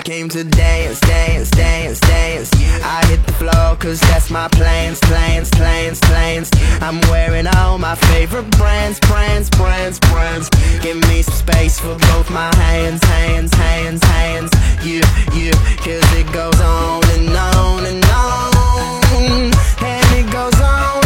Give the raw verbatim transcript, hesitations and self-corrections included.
came to dance, dance, dance, dance. I hit the floor cause that's my plans, plans, plans, plans. I'm wearing all my favorite brands, brands, brands, brands. Give me some space for both my hands, hands, hands, hands. You, you, cause it goes on and on and on. And it goes on